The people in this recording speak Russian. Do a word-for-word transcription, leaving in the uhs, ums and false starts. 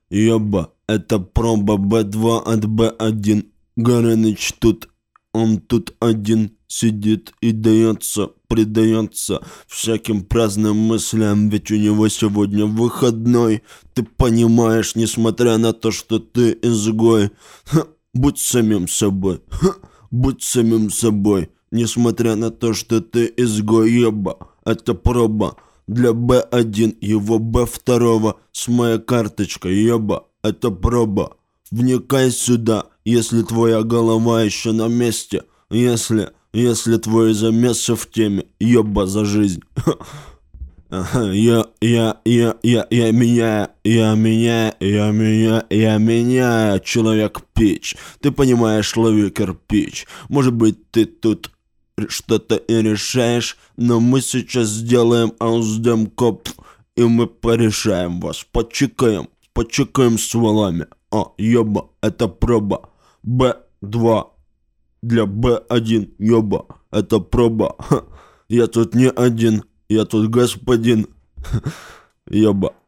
Ёба, это проба бэ два от бэ один. Горыныч тут, он тут один сидит и дается, предается всяким праздным мыслям, ведь у него сегодня выходной. Ты понимаешь, несмотря на то, что ты изгой, ха, будь самим собой, ха, будь самим собой, несмотря на то, что ты изгой. Ёба, это проба для бэ один, его бэ два с моей карточкой. Ёба, это проба. Вникай сюда, если твоя голова еще на месте, если, если твои замесы в теме. Ёба за жизнь. Ага, я, я, я, я, я меняю, я меняю, я меняю, я меняю, человек-пич. Ты понимаешь, лови кирпич. Может быть, ты тут что-то и решаешь, но мы сейчас сделаем ауздемкоп, и мы порешаем вас, почекаем, почекаем стволами. А, ёба, это проба бэ два для бэ один, ёба, это проба. Ха, я тут не один, я тут господин. Ёба.